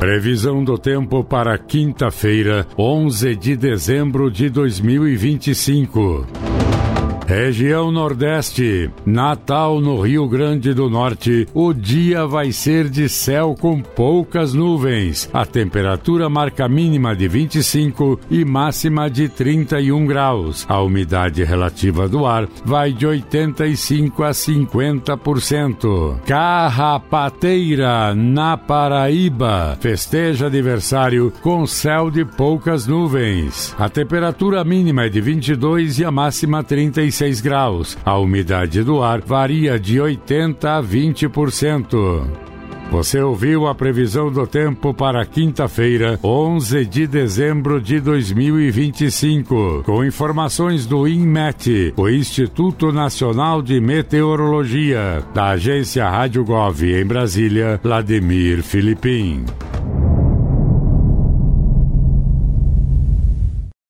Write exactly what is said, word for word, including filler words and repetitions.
Previsão do tempo para quinta-feira, onze de dezembro de dois mil e vinte e cinco. Região Nordeste, Natal no Rio Grande do Norte, o dia vai ser de céu com poucas nuvens. A temperatura marca mínima de vinte e cinco e máxima de trinta e um graus. A umidade relativa do ar vai de oitenta e cinco a cinquenta por cento. Carrapateira, na Paraíba, festeja aniversário com céu de poucas nuvens. A temperatura mínima é de vinte e dois e a máxima trinta e seis graus. A umidade do ar varia de oitenta a vinte por cento. Você ouviu a previsão do tempo para quinta-feira, onze de dezembro de dois mil e vinte e cinco, com informações do INMET, o Instituto Nacional de Meteorologia, da agência Rádio Gov em Brasília, Vladimir Filipim.